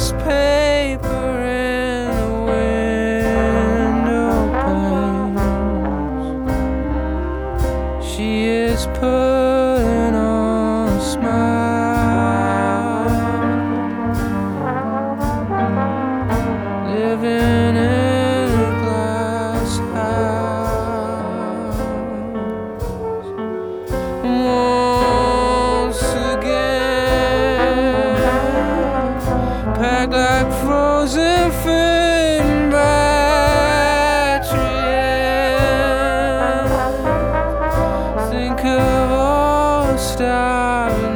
lost paper in the window panes. She is putting on a smile, living in a glass house. Once again, packed like frozen food and battery. Think of all the starving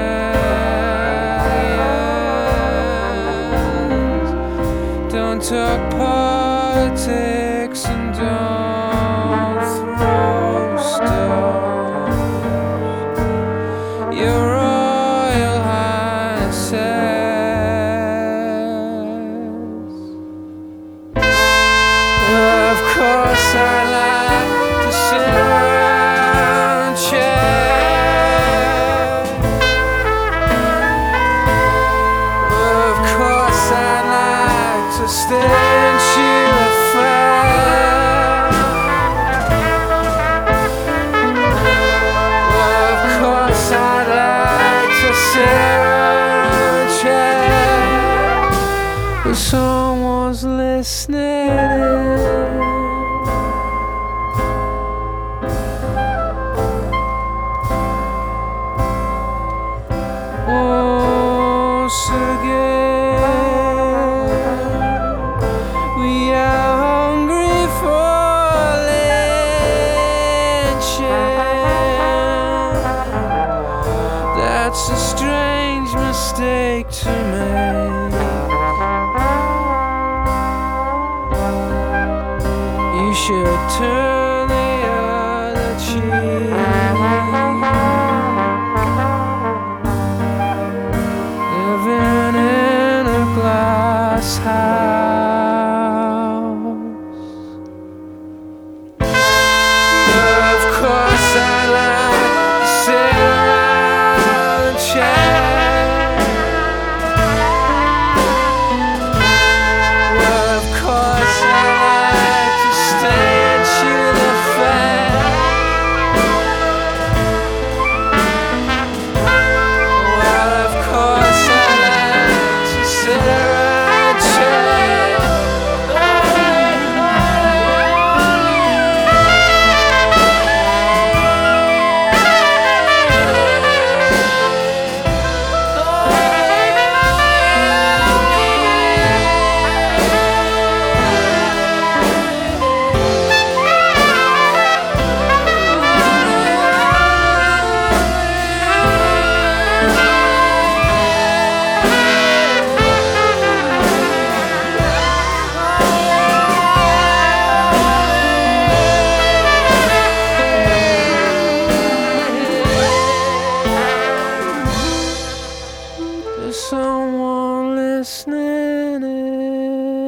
millions. Don't talk politics and don't throw stones. Your Royal Highnesses. Well, of course I like to sit around and chat. Well, of course I like to stay and chew the fat. Well, of course I'd like to sit around and chat, but someone's listening. Once again, we are hungry for lynching. That's a strange mistake to make. You should turn the other cheek. Living in a glass house. Of course I like to sit around and chat. Well, of course I like to stay and chew the fat. Well, of course I like to sit around and chat. There's someone listening in.